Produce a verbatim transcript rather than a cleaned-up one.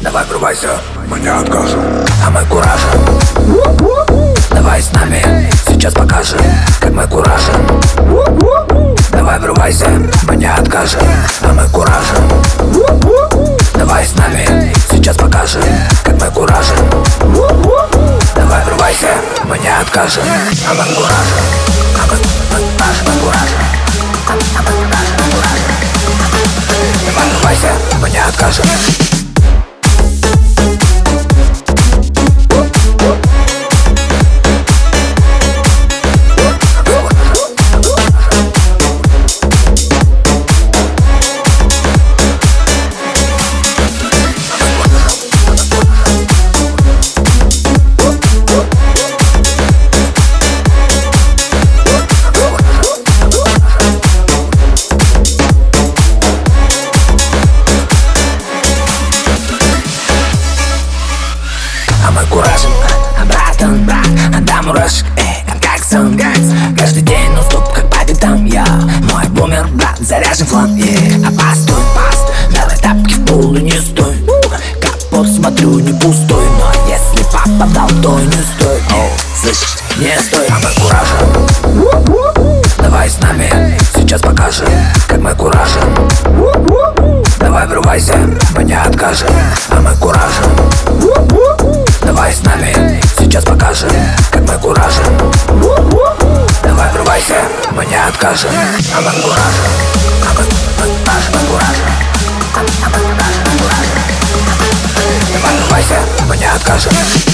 Давай врубайся, мы не откажем, а мы куражим. Давай с нами, сейчас покажем, как мы куражим. Давай врубайся, мы не откажем, а мы куражим. Давай с нами, сейчас покажем, как мы куражим. Давай врубайся, мы не откажем, а мы куражим. А мы, мы, мы, мы куражим. А мы, а мы, мы куражим. Давай врубайся, мы не откажем. Куражим, братан, брат, до мурашек, эй, как сон, каждый день нон-стоп, как по пятам. Я, мой бумер, брат, заряжен флан, ей. А постой, постой, давай тапки в пол и не стой. Капот смотрю, не пустой, но если попадал, то и не стой. Оу, слышишь, не стой, а мы куражим. Давай с нами, сейчас покажем, как мы куражим. Давай врубайся, мы не откажем, а мы куражим. Давай с нами, сейчас покажем, как мы куражим. Давай врубайся, мы не откажем, а мы куражим. А мы, мы, мы куражим. А мы, а мы, мы куражим. Давай врубайся, мы не откажем.